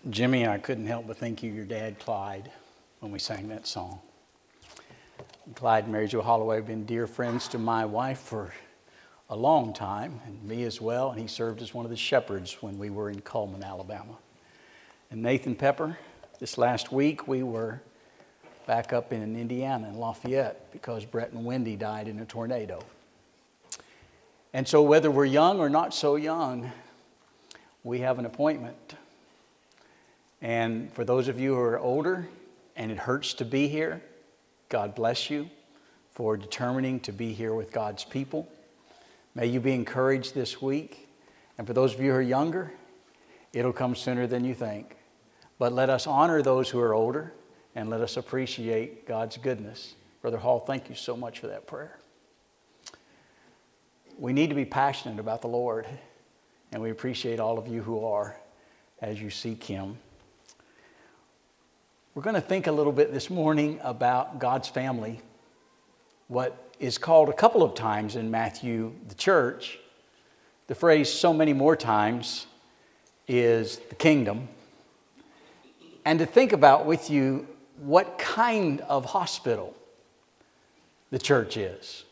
Jimmy, I couldn't help but think of your dad, Clyde, when we sang that song. Clyde and Mary Jo Holloway have been dear friends to my wife for a long time, and me as well, and he served as one of the shepherds when we were in Cullman, Alabama. And Nathan Pepper, this last week we were back up in Indiana, in Lafayette, because Brett and Wendy died in a tornado. And so whether we're young or not so young, we have an appointment. And for those of you who are older and it hurts to be here, God bless you for determining to be here with God's people. May you be encouraged this week. And for those of you who are younger, it'll come sooner than you think. But let us honor those who are older and let us appreciate God's goodness. Brother Hall, thank you so much for that prayer. We need to be passionate about the Lord, and we appreciate all of you who are as you seek Him. We're going to think a little bit this morning about God's family, what is called a couple of times in Matthew, the church. The phrase so many more times is the kingdom. And to think about with you what kind of hospital the church is.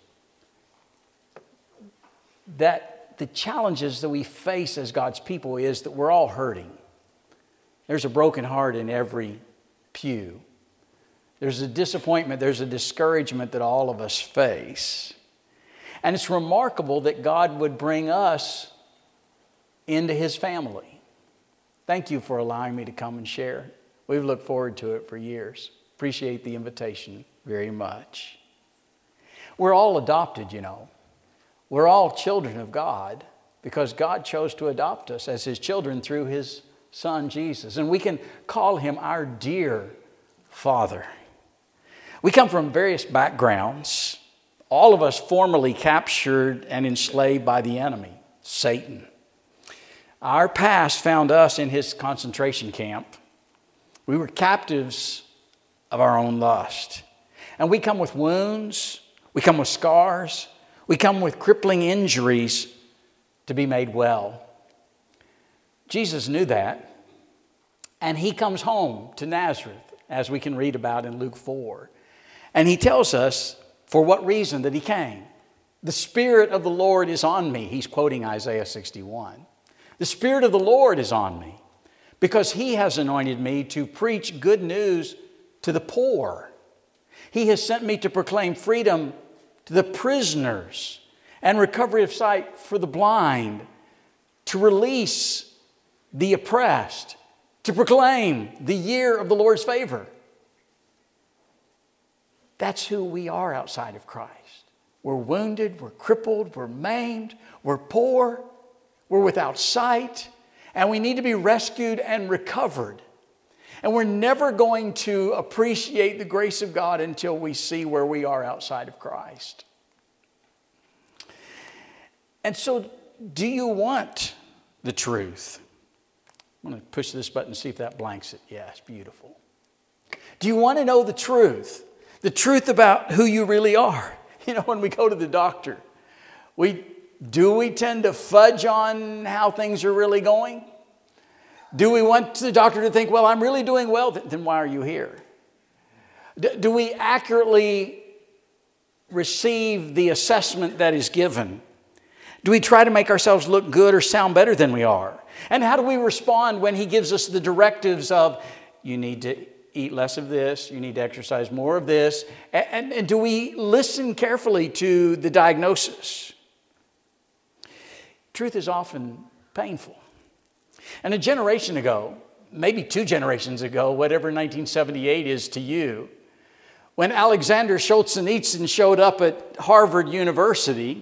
That the challenges that we face as God's people is that we're all hurting. There's a broken heart in every pew. There's a disappointment, there's a discouragement that all of us face. And it's remarkable that God would bring us into His family. Thank you for allowing me to come and share. We've looked forward to it for years. Appreciate the invitation very much. We're all adopted, you know. We're all children of God because God chose to adopt us as His children through His Son, Jesus. And we can call Him our dear Father. We come from various backgrounds, all of us formerly captured and enslaved by the enemy, Satan. Our past found us in his concentration camp. We were captives of our own lust. And we come with wounds, we come with scars, we come with crippling injuries to be made well. Jesus knew that, and He comes home to Nazareth, as we can read about in Luke 4. And He tells us for what reason that He came. The Spirit of the Lord is on me. He's quoting Isaiah 61. The Spirit of the Lord is on me because He has anointed me to preach good news to the poor. He has sent me to proclaim freedom to the prisoners and recovery of sight for the blind, to release the oppressed, to proclaim the year of the Lord's favor. That's who we are outside of Christ. We're wounded, we're crippled, we're maimed, we're poor, we're without sight, and we need to be rescued and recovered. And we're never going to appreciate the grace of God until we see where we are outside of Christ. And so, do you want the truth? I'm going to push this button and see if that blanks it. Yes, beautiful. Do you want to know the truth? The truth about who you really are? You know, when we go to the doctor, we tend to fudge on how things are really going? Do we want the doctor to think, well, I'm really doing well, then why are you here? Do we accurately receive the assessment that is given? Do we try to make ourselves look good or sound better than we are? And how do we respond when He gives us the directives of, you need to eat less of this, you need to exercise more of this? And do we listen carefully to the diagnosis? Truth is often painful. And a generation ago, maybe 2 generations ago, whatever 1978 is to you, when Alexander Solzhenitsyn showed up at Harvard University,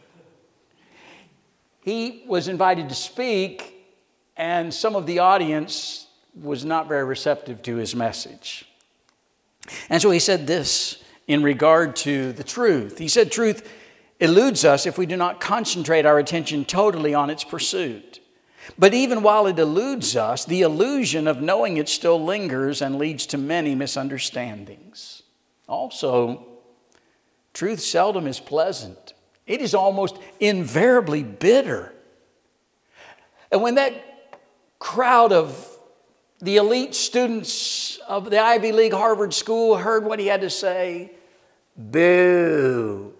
he was invited to speak, and some of the audience was not very receptive to his message. And so he said this in regard to the truth. He said, truth eludes us if we do not concentrate our attention totally on its pursuit. But even while it eludes us, the illusion of knowing it still lingers and leads to many misunderstandings. Also, truth seldom is pleasant. It is almost invariably bitter. And when that crowd of The elite students of the Ivy League Harvard School heard what he had to say. Boo!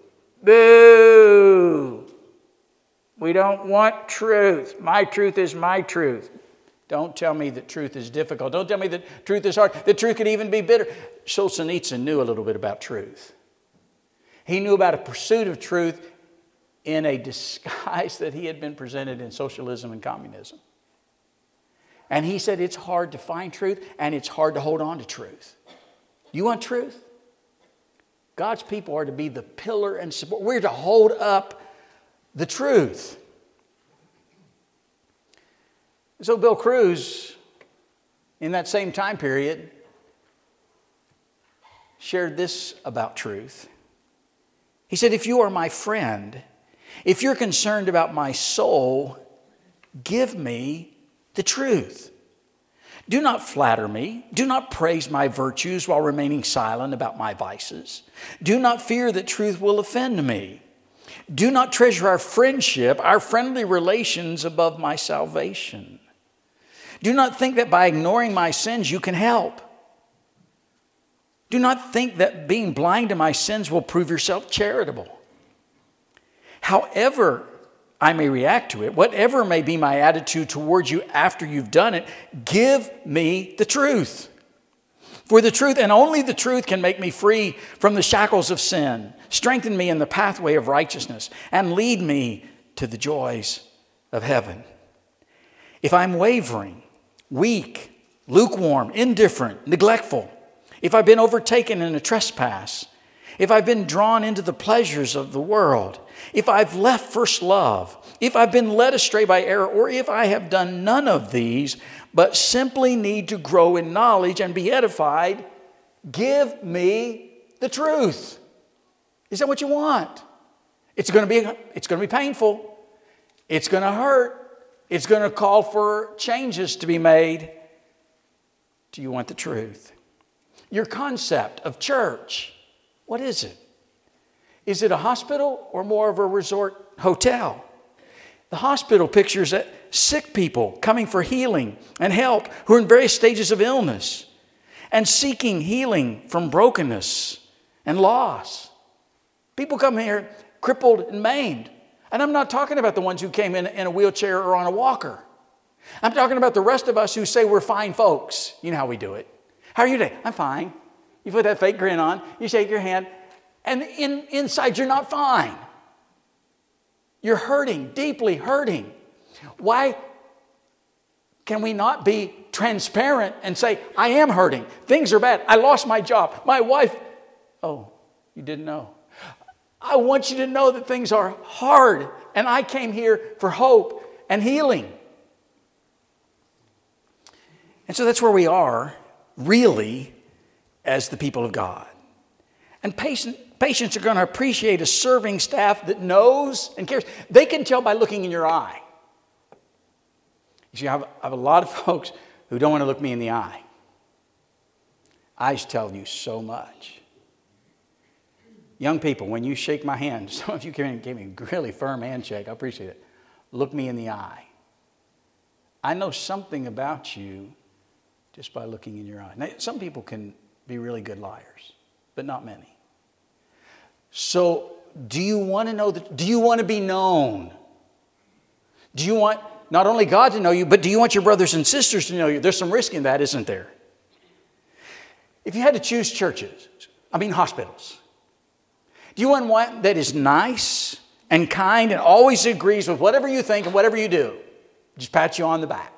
Boo! We don't want truth. My truth is my truth. Don't tell me that truth is difficult. Don't tell me that truth is hard. That truth could even be bitter. Solzhenitsyn knew a little bit about truth. He knew about a pursuit of truth in a disguise that he had been presented in socialism and communism. And he said it's hard to find truth and it's hard to hold on to truth. You want truth? God's people are to be the pillar and support. We're to hold up the truth. So Bill Cruz, in that same time period, shared this about truth. He said, if you are my friend, if you're concerned about my soul, give me the truth. Do not flatter me. Do not praise my virtues while remaining silent about my vices. Do not fear that truth will offend me. Do not treasure our friendship, our friendly relations above my salvation. Do not think that by ignoring my sins you can help. Do not think that being blind to my sins will prove yourself charitable. However I may react to it, whatever may be my attitude towards you after you've done it, give me the truth. For the truth and only the truth can make me free from the shackles of sin, strengthen me in the pathway of righteousness, and lead me to the joys of heaven. If I'm wavering, weak, lukewarm, indifferent, neglectful, if I've been overtaken in a trespass, if I've been drawn into the pleasures of the world, if I've left first love, if I've been led astray by error, or if I have done none of these, but simply need to grow in knowledge and be edified, give me the truth. Is that what you want? It's going to be painful. It's going to hurt. It's going to call for changes to be made. Do you want the truth? Your concept of church, what is it? Is it a hospital or more of a resort hotel? The hospital pictures sick people coming for healing and help who are in various stages of illness and seeking healing from brokenness and loss. People come here crippled and maimed. And I'm not talking about the ones who came in a wheelchair or on a walker. I'm talking about the rest of us who say we're fine folks. You know how we do it. How are you today? I'm fine. You put that fake grin on, you shake your hand, and inside you're not fine. You're hurting, deeply hurting. Why can we not be transparent and say, I am hurting. Things are bad. I lost my job. My wife, oh, you didn't know. I want you to know that things are hard, and I came here for hope and healing. And so that's where we are, really, as the people of God. And patients are going to appreciate a serving staff that knows and cares. They can tell by looking in your eye. You see, I have a lot of folks who don't want to look me in the eye. Eyes tell you so much. Young people, when you shake my hand, some of you gave me a really firm handshake. I appreciate it. Look me in the eye. I know something about you just by looking in your eye. Now, some people can be really good liars, but not many. So, do you want to know do you want to be known? Do you want not only God to know you, but do you want your brothers and sisters to know you? There's some risk in that, isn't there? If you had to choose hospitals, do you want one that is nice and kind and always agrees with whatever you think and whatever you do? Just pat you on the back.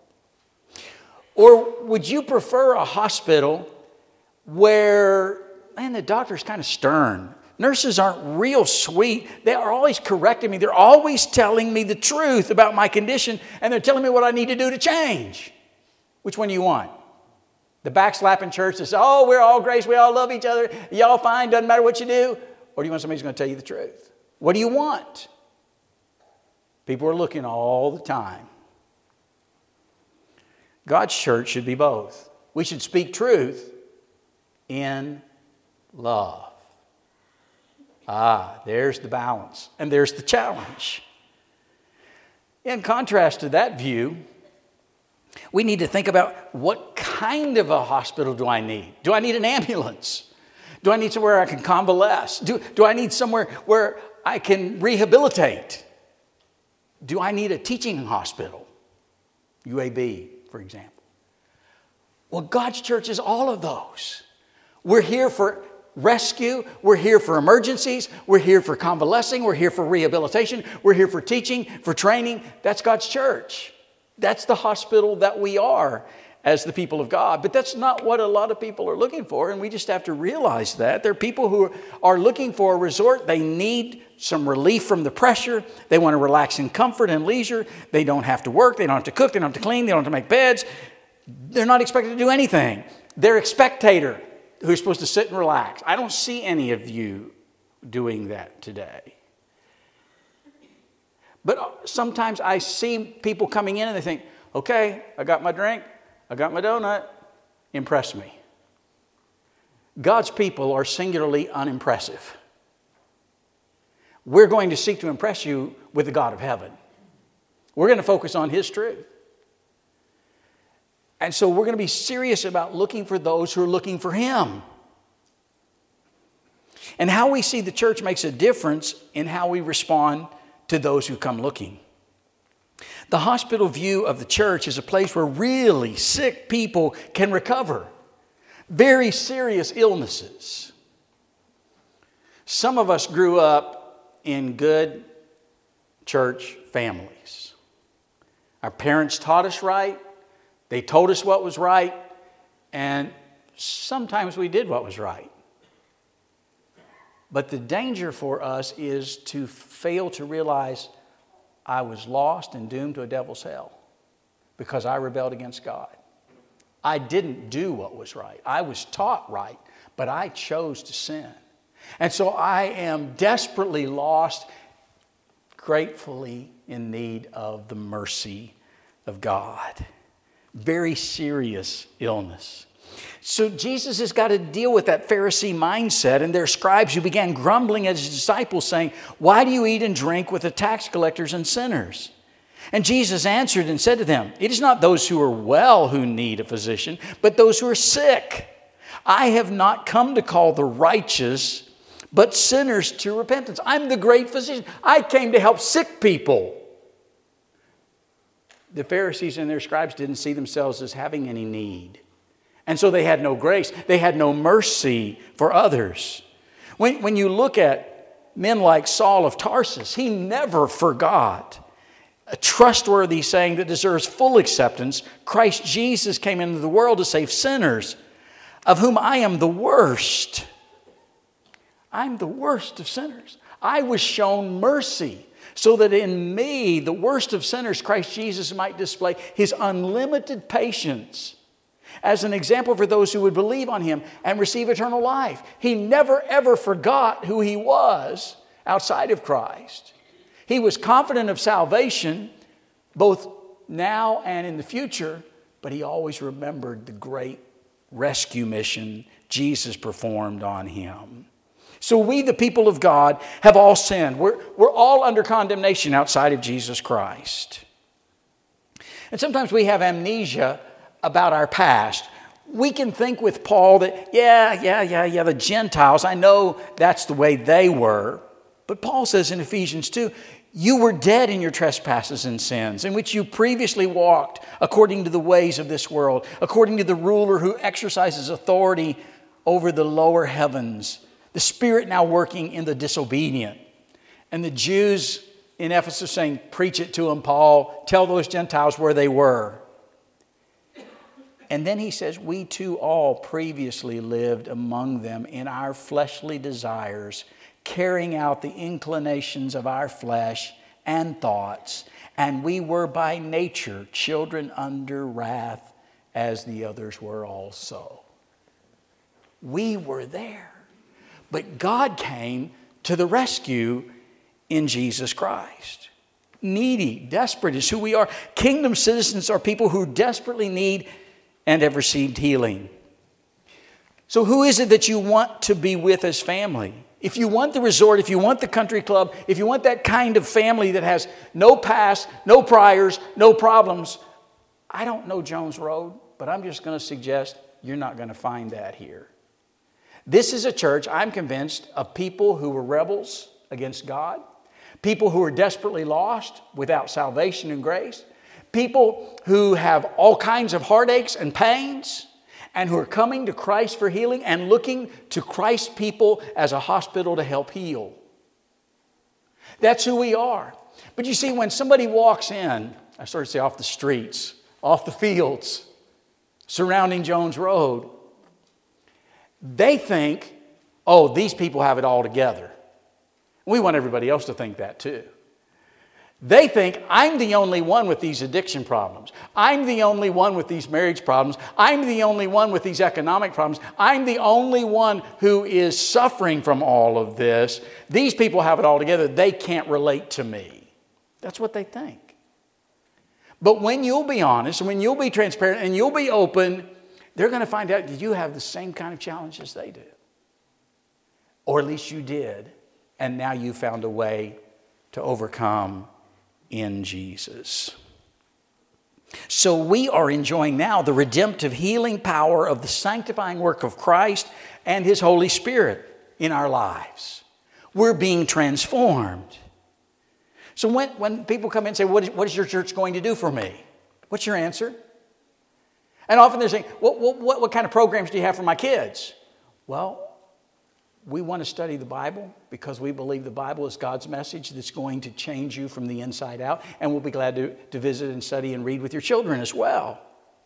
Or would you prefer a hospital where, the doctor's kind of stern. Nurses aren't real sweet. They are always correcting me. They're always telling me the truth about my condition, and they're telling me what I need to do to change. Which one do you want? The backslapping church that says, oh, we're all grace, we all love each other, y'all fine, doesn't matter what you do? Or do you want somebody who's going to tell you the truth? What do you want? People are looking all the time. God's church should be both. We should speak truth in love. There's the balance. And there's the challenge. In contrast to that view, We need to think about, what kind of a hospital do I need? Do I need an ambulance? Do I need somewhere I can convalesce? Do I need somewhere where I can rehabilitate? Do I need a teaching hospital? UAB, for example. Well, God's church is all of those. We're here for rescue. We're here for emergencies. We're here for convalescing. We're here for rehabilitation. We're here for teaching, for training. That's God's church. That's the hospital that we are as the people of God. But that's not what a lot of people are looking for, and we just have to realize that. There are people who are looking for a resort. They need some relief from the pressure. They want to relax in comfort and leisure. They don't have to work. They don't have to cook. They don't have to clean. They don't have to make beds. They're not expected to do anything. They're a spectator who's supposed to sit and relax. I don't see any of you doing that today. But sometimes I see people coming in and they think, okay, I got my drink, I got my donut, impress me. God's people are singularly unimpressive. We're going to seek to impress you with the God of heaven. We're going to focus on His truth. And so we're going to be serious about looking for those who are looking for Him. And how we see the church makes a difference in how we respond to those who come looking. The hospital view of the church is a place where really sick people can recover. Very serious illnesses. Some of us grew up in good church families. Our parents taught us right. They told us what was right. And sometimes we did what was right. But the danger for us is to fail to realize I was lost and doomed to a devil's hell because I rebelled against God. I didn't do what was right. I was taught right, but I chose to sin. And so I am desperately lost, gratefully in need of the mercy of God. Very serious illness. So Jesus has got to deal with that Pharisee mindset and their scribes who began grumbling at His disciples saying, "Why do you eat and drink with the tax collectors and sinners?" And Jesus answered and said to them, "It is not those who are well who need a physician, but those who are sick. I have not come to call the righteous, but sinners to repentance." I'm the great physician. I came to help sick people. The Pharisees and their scribes didn't see themselves as having any need. And so they had no grace. They had no mercy for others. When you look at men like Saul of Tarsus, he never forgot a trustworthy saying that deserves full acceptance. Christ Jesus came into the world to save sinners, of whom I am the worst. I'm the worst of sinners. I was shown mercy so that in me, the worst of sinners, Christ Jesus might display His unlimited patience as an example for those who would believe on Him and receive eternal life. He never ever forgot who He was outside of Christ. He was confident of salvation both now and in the future, but He always remembered the great rescue mission Jesus performed on Him. So we, the people of God, have all sinned. We're all under condemnation outside of Jesus Christ. And sometimes we have amnesia about our past. We can think with Paul that, the Gentiles, I know that's the way they were. But Paul says in Ephesians 2, you were dead in your trespasses and sins, in which you previously walked according to the ways of this world, according to the ruler who exercises authority over the lower heavens, the spirit now working in the disobedient. And the Jews in Ephesus saying, preach it to them, Paul. Tell those Gentiles where they were. And then he says, we too all previously lived among them in our fleshly desires, carrying out the inclinations of our flesh and thoughts. And we were by nature children under wrath, as the others were also. We were there. But God came to the rescue in Jesus Christ. Needy, desperate is who we are. Kingdom citizens are people who desperately need and have received healing. So who is it that you want to be with as family? If you want the resort, if you want the country club, if you want that kind of family that has no past, no priors, no problems, I don't know Jones Road, but I'm just going to suggest you're not going to find that here. This is a church, I'm convinced, of people who were rebels against God, people who are desperately lost without salvation and grace, people who have all kinds of heartaches and pains, and who are coming to Christ for healing and looking to Christ's people as a hospital to help heal. That's who we are. But you see, when somebody walks in, I sort of say off the streets, off the fields, surrounding Jones Road, they think, oh, these people have it all together. We want everybody else to think that too. They think, I'm the only one with these addiction problems. I'm the only one with these marriage problems. I'm the only one with these economic problems. I'm the only one who is suffering from all of this. These people have it all together. They can't relate to me. That's what they think. But when you'll be honest, when you'll be transparent, and you'll be open, they're going to find out that you have the same kind of challenges they do. Or at least you did, and now you found a way to overcome in Jesus. So we are enjoying now the redemptive healing power of the sanctifying work of Christ and His Holy Spirit in our lives. We're being transformed. So when people come in and say, what is your church going to do for me? What's your answer? And often they're saying, what kind of programs do you have for my kids? Well, we want to study the Bible because we believe the Bible is God's message that's going to change you from the inside out. And we'll be glad to visit and study and read with your children as well.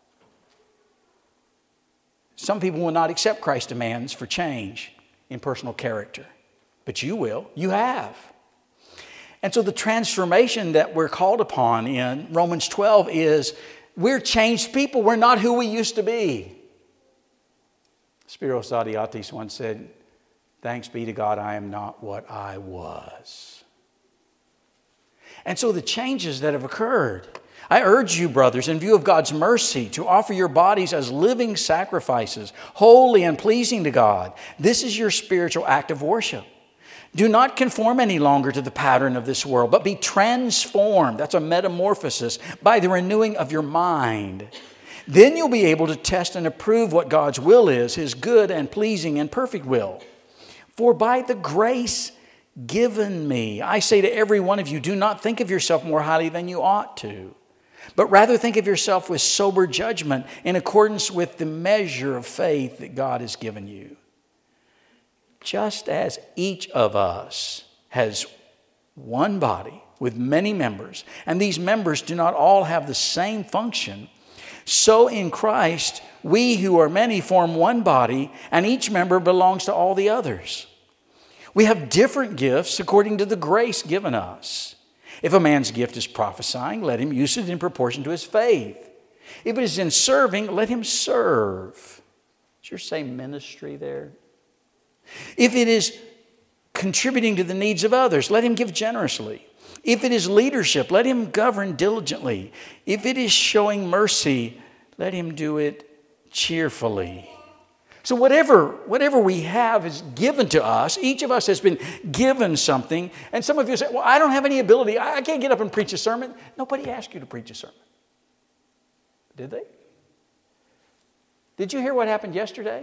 Some people will not accept Christ's demands for change in personal character. But you will. You have. And so the transformation that we're called upon in Romans 12 is we're changed people. We're not who we used to be. Spiros Zodhiates once said, thanks be to God, I am not what I was. And so the changes that have occurred, I urge you, brothers, in view of God's mercy, to offer your bodies as living sacrifices, holy and pleasing to God. This is your spiritual act of worship. Do not conform any longer to the pattern of this world, but be transformed. That's a metamorphosis by the renewing of your mind. Then you'll be able to test and approve what God's will is, His good and pleasing and perfect will. For by the grace given me, I say to every one of you, do not think of yourself more highly than you ought to, but rather think of yourself with sober judgment in accordance with the measure of faith that God has given you. Just as each of us has one body with many members, and these members do not all have the same function, so in Christ, we who are many form one body, and each member belongs to all the others. We have different gifts according to the grace given us. If a man's gift is prophesying, let him use it in proportion to his faith. If it is in serving, let him serve. Is your same ministry there? If it is contributing to the needs of others, let him give generously. If it is leadership, let him govern diligently. If it is showing mercy, let him do it cheerfully. So whatever we have is given to us. Each of us has been given something. And some of you say, well, I don't have any ability. I can't get up and preach a sermon. Nobody asked you to preach a sermon. Did they? Did you hear what happened yesterday?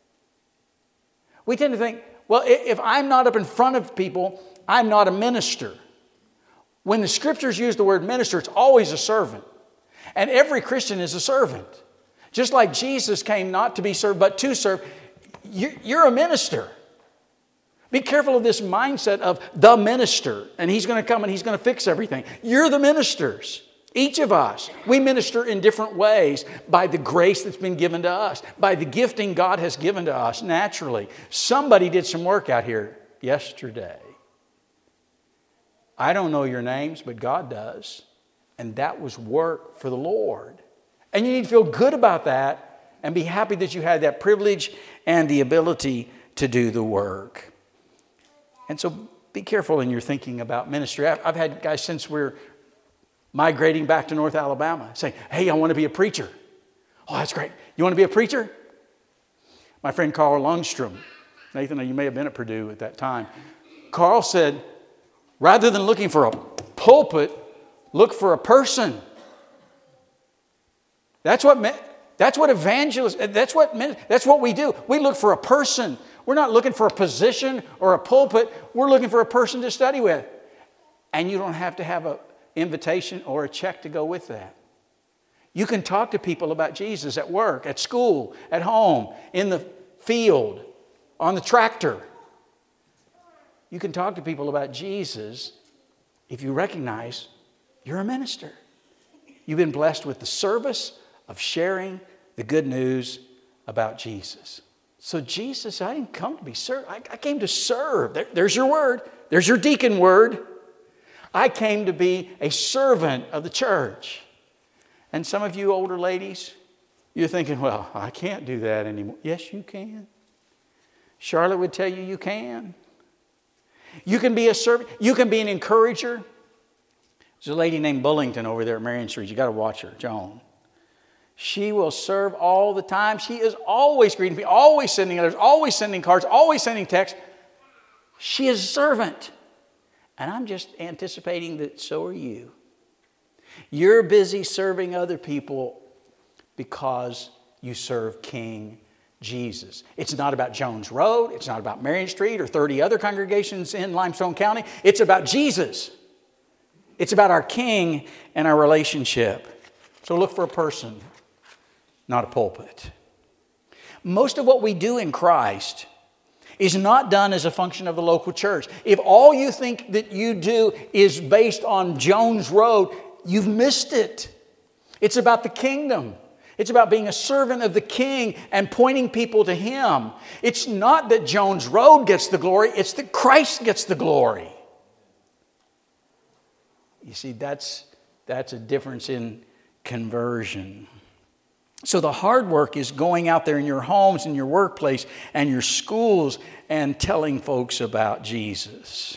We tend to think, well, if I'm not up in front of people, I'm not a minister. When the scriptures use the word minister, it's always a servant. And every Christian is a servant. Just like Jesus came not to be served, but to serve, you're a minister. Be careful of this mindset of the minister, and he's going to come and he's going to fix everything. You're the ministers. Each of us, we minister in different ways by the grace that's been given to us, by the gifting God has given to us naturally. Somebody did some work out here yesterday. I don't know your names, but God does. And that was work for the Lord. And you need to feel good about that and be happy that you had that privilege and the ability to do the work. And so be careful in your thinking about ministry. I've had guys since we're migrating back to North Alabama saying, hey, I want to be a preacher. Oh, that's great. You want to be a preacher? My friend Carl Lundstrom, Nathan, you may have been at Purdue at that time. Carl said, rather than looking for a pulpit, look for a person. That's what evangelists, that's what we do. We look for a person. We're not looking for a position or a pulpit. We're looking for a person to study with. And you don't have to have an invitation or a check to go with that. You can talk to people about Jesus at work, at school, at home, in the field, on the tractor. You can talk to people about Jesus if you recognize you're a minister. You've been blessed with the service of sharing the good news about Jesus. So Jesus, I didn't come to be served. I came to serve. There's your word. There's your deacon word. I came to be a servant of the church. And some of you older ladies, you're thinking, well, I can't do that anymore. Yes, you can. Charlotte would tell you can. You can be a servant. You can be an encourager. There's a lady named Bullington over there at Marion Street. You got to watch her, Joan. She will serve all the time. She is always greeting people, always sending letters, always sending cards, always sending texts. She is a servant. And I'm just anticipating that so are you. You're busy serving other people because you serve King Jesus. It's not about Jones Road. It's not about Marion Street or 30 other congregations in Limestone County. It's about Jesus. It's about our King and our relationship. So look for a person, not a pulpit. Most of what we do in Christ is not done as a function of the local church. If all you think that you do is based on Jones Road, you've missed it. It's about the kingdom. It's about being a servant of the King and pointing people to Him. It's not that Jones Road gets the glory, it's that Christ gets the glory. You see, that's a difference in conversion. So the hard work is going out there in your homes, in your workplace, and your schools and telling folks about Jesus.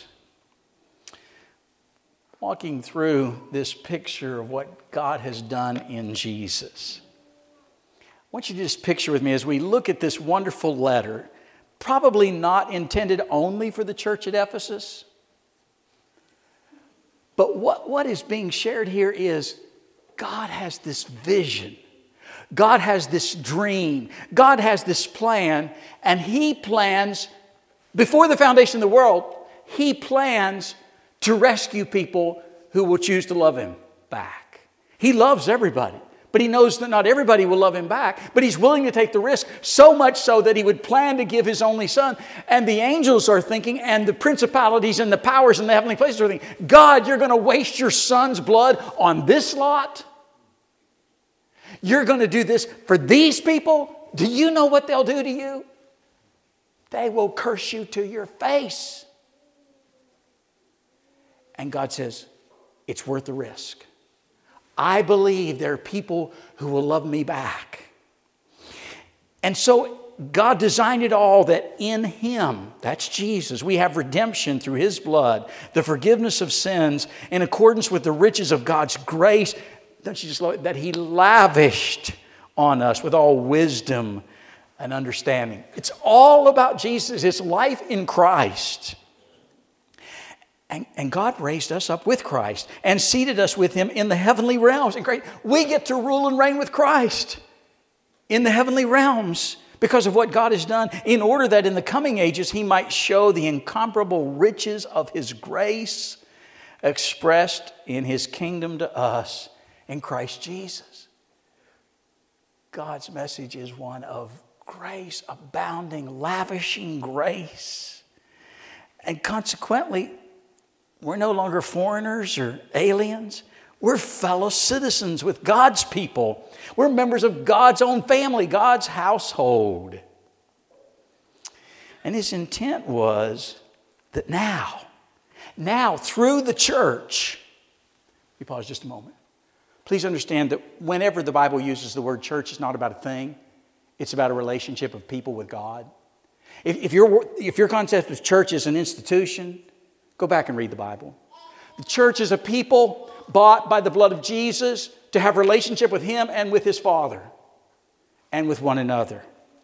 Walking through this picture of what God has done in Jesus. I want you to just picture with me as we look at this wonderful letter, probably not intended only for the church at Ephesus. But what is being shared here is God has this vision. God has this dream. God has this plan. And He plans, before the foundation of the world, He plans to rescue people who will choose to love Him back. He loves everybody. But He knows that not everybody will love Him back. But He's willing to take the risk, so much so that He would plan to give His only Son. And the angels are thinking, and the principalities and the powers in the heavenly places are thinking, God, you're going to waste your Son's blood on this lot? You're going to do this for these people? Do you know what they'll do to you? They will curse you to your face. And God says, it's worth the risk. I believe there are people who will love me back. And so God designed it all that in Him, that's Jesus, we have redemption through His blood, the forgiveness of sins in accordance with the riches of God's grace. Don't you just love it? That He lavished on us with all wisdom and understanding. It's all about Jesus. It's life in Christ. And God raised us up with Christ and seated us with Him in the heavenly realms. And great, we get to rule and reign with Christ in the heavenly realms because of what God has done, in order that in the coming ages He might show the incomparable riches of His grace expressed in His kingdom to us in Christ Jesus. God's message is one of grace, abounding, lavishing grace. And consequently, we're no longer foreigners or aliens. We're fellow citizens with God's people. We're members of God's own family, God's household. And His intent was that now through the church, we pause just a moment. Please understand that whenever the Bible uses the word church, it's not about a thing. It's about a relationship of people with God. If your concept of church is an institution, go back and read the Bible. The church is a people bought by the blood of Jesus to have a relationship with Him and with His Father and with one another.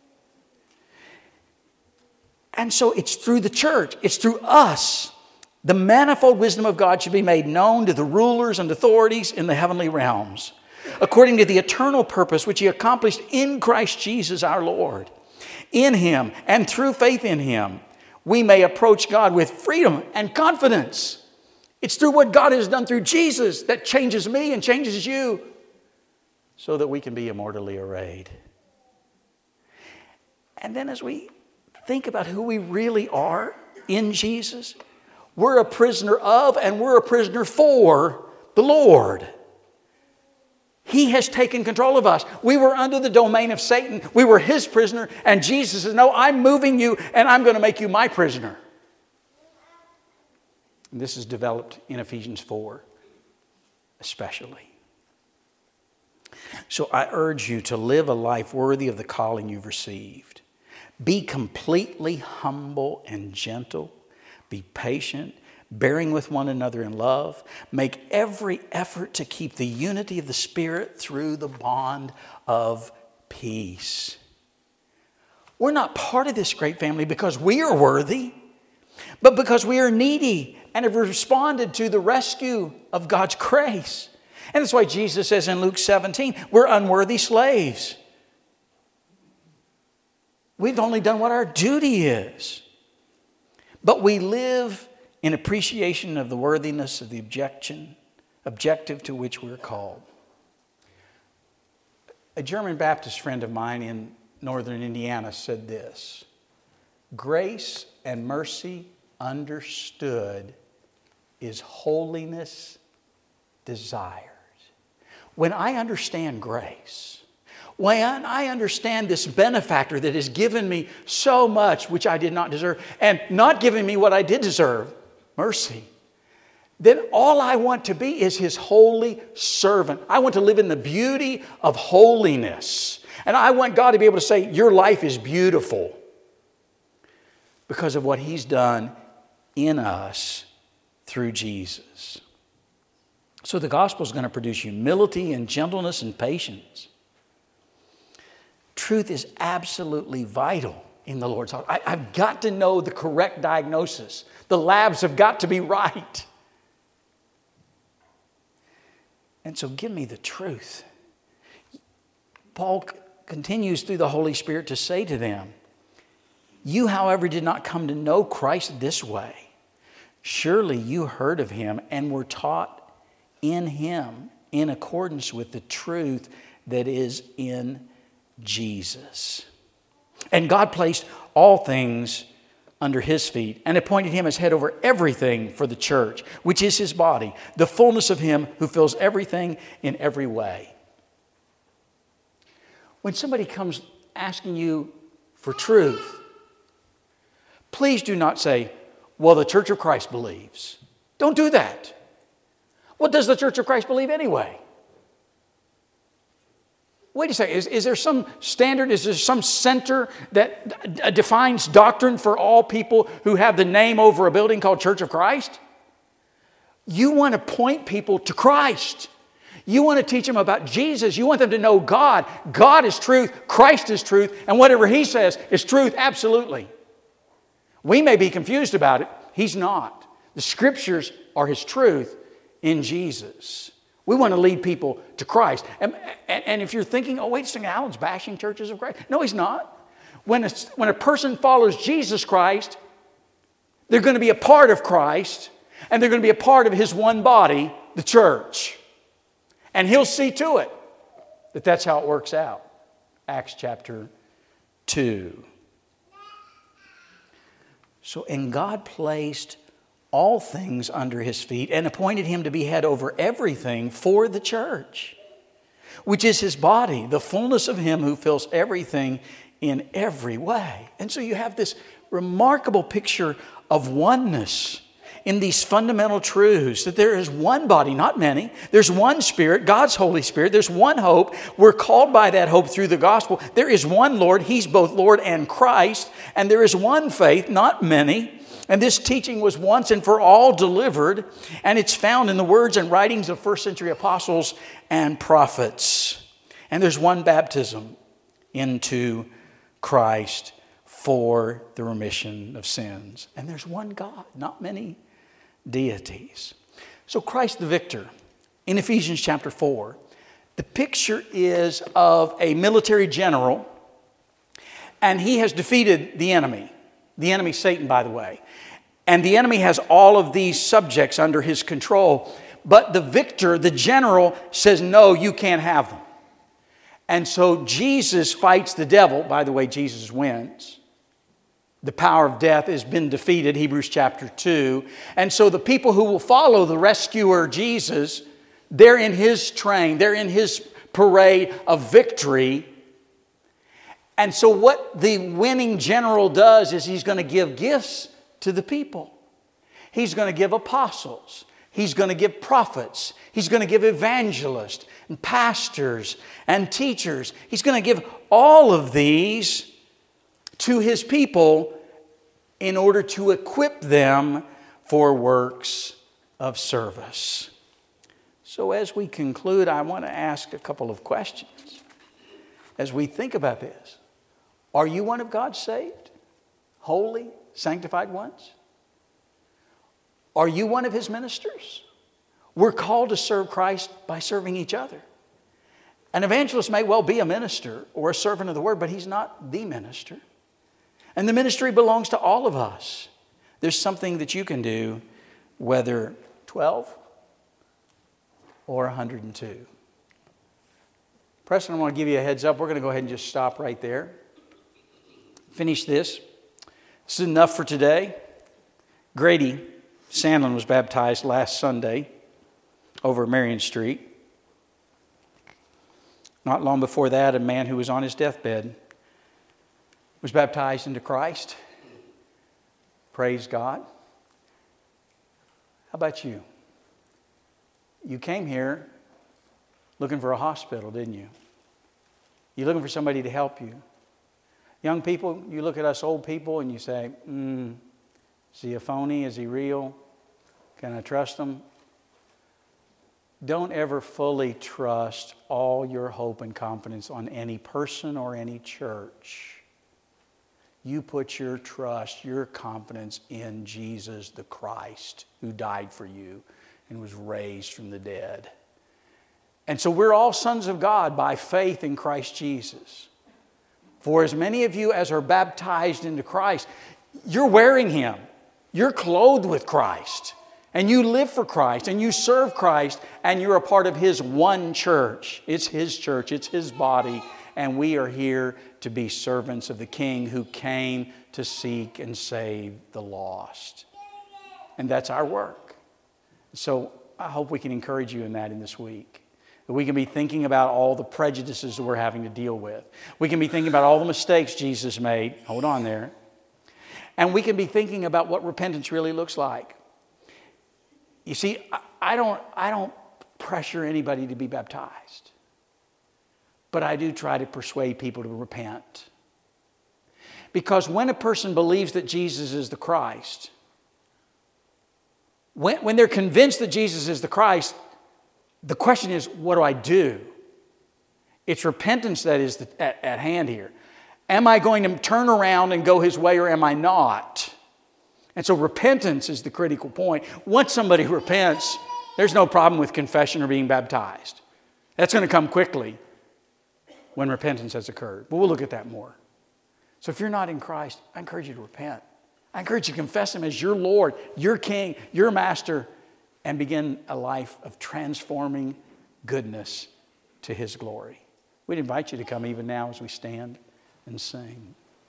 And so it's through the church, it's through us. The manifold wisdom of God should be made known to the rulers and authorities in the heavenly realms. according to the eternal purpose which he accomplished in Christ Jesus our Lord. In him and through faith in him, we may approach God with freedom and confidence. It's through what God has done through Jesus that changes me and changes you so that we can be immortally arrayed. And then as we think about who we really are in Jesus, we're a prisoner of and we're a prisoner for the Lord. He has taken control of us. We were under the domain of Satan. We were his prisoner. And Jesus says, no, I'm moving you and I'm going to make you my prisoner. And this is developed in Ephesians 4 especially. So I urge you to live a life worthy of the calling you've received. Be completely humble and gentle. Be patient, bearing with one another in love. Make every effort to keep the unity of the Spirit through the bond of peace. We're not part of this great family because we are worthy, but because we are needy and have responded to the rescue of God's grace. And that's why Jesus says in Luke 17, we're unworthy slaves. We've only done what our duty is. But we live in appreciation of the worthiness of the objective to which we're called. A German Baptist friend of mine in northern Indiana said this: grace and mercy understood is holiness desired. When I understand grace, when I understand this benefactor that has given me so much which I did not deserve and not giving me what I did deserve, mercy, then all I want to be is his holy servant. I want to live in the beauty of holiness. And I want God to be able to say, your life is beautiful because of what he's done in us through Jesus. So the gospel is going to produce humility and gentleness and patience. Truth is absolutely vital in the Lord's house. I've got to know the correct diagnosis. The labs have got to be right. And so give me the truth. Paul continues through the Holy Spirit to say to them, you, however, did not come to know Christ this way. Surely you heard of him and were taught in him in accordance with the truth that is in Jesus. And God placed all things under his feet and appointed him as head over everything for the church, which is his body, the fullness of him who fills everything in every way. When somebody comes asking you for truth, please do not say, well, the Church of Christ believes. Don't do that. What does the Church of Christ believe anyway? Wait a second, is there some standard, is there some center that defines doctrine for all people who have the name over a building called Church of Christ? You want to point people to Christ. You want to teach them about Jesus. You want them to know God. God is truth, Christ is truth, and whatever he says is truth, absolutely. We may be confused about it. He's not. The Scriptures are his truth in Jesus. We want to lead people to Christ. And if you're thinking, oh, wait a second, Alan's bashing churches of Christ. No, he's not. When a person follows Jesus Christ, they're going to be a part of Christ, and they're going to be a part of his one body, the church. And he'll see to it that that's how it works out. Acts chapter 2. So, and God placed all things under his feet and appointed him to be head over everything for the church, which is his body, the fullness of him who fills everything in every way. And so you have this remarkable picture of oneness in these fundamental truths, that there is one body, not many. There's one Spirit, God's Holy Spirit. There's one hope. We're called by that hope through the gospel. There is one Lord. He's both Lord and Christ. And there is one faith, not many. And this teaching was once and for all delivered. And it's found in the words and writings of first century apostles and prophets. And there's one baptism into Christ for the remission of sins. And there's one God, not many deities. So Christ the victor, in Ephesians chapter 4, The picture is of a military general, and he has defeated the enemy. The enemy, Satan, by the way. And the enemy has all of these subjects under his control. But the victor, the general, says, no, you can't have them. And so Jesus fights the devil. By the way, Jesus wins. The power of death has been defeated, Hebrews chapter 2. And so the people who will follow the rescuer Jesus, they're in his train. They're in his parade of victory. And so what the winning general does is he's going to give gifts to the people. He's going to give apostles. He's going to give prophets. He's going to give evangelists and pastors and teachers. He's going to give all of these to his people in order to equip them for works of service. So as we conclude, I want to ask a couple of questions. As we think about this, are you one of God's saved, holy, sanctified ones? Are you one of his ministers? We're called to serve Christ by serving each other. An evangelist may well be a minister or a servant of the word, but he's not the minister. And the ministry belongs to all of us. There's something that you can do, whether 12 or 102. Preston, I want to give you a heads up. We're going to go ahead and just stop right there. Finish this. This is enough for today. Grady Sandlin was baptized last Sunday over Marion Street. Not long before that, a man who was on his deathbed was baptized into Christ. Praise God. How about you? You came here looking for a hospital, didn't you? You're looking for somebody to help you. Young people, you look at us old people and you say, is he a phony? Is he real? Can I trust him? Don't ever fully trust all your hope and confidence on any person or any church. You put your trust, your confidence in Jesus the Christ, who died for you and was raised from the dead. And so we're all sons of God by faith in Christ Jesus. For as many of you as are baptized into Christ, you're wearing him. You're clothed with Christ. And you live for Christ. And you serve Christ. And you're a part of his one church. It's his church. It's his body. And we are here to be servants of the King who came to seek and save the lost. And that's our work. So I hope we can encourage you in that in this week. That we can be thinking about all the prejudices that we're having to deal with. We can be thinking about all the mistakes Jesus made. Hold on there. And we can be thinking about what repentance really looks like. You see, I don't pressure anybody to be baptized. But I do try to persuade people to repent. Because when a person believes that Jesus is the Christ, when they're convinced that Jesus is the Christ, the question is, what do I do? It's repentance that is at hand here. Am I going to turn around and go his way, or am I not? And so repentance is the critical point. Once somebody repents, there's no problem with confession or being baptized. That's going to come quickly when repentance has occurred. But we'll look at that more. So if you're not in Christ, I encourage you to repent. I encourage you to confess him as your Lord, your King, your Master, and begin a life of transforming goodness to his glory. We'd invite you to come even now as we stand and sing.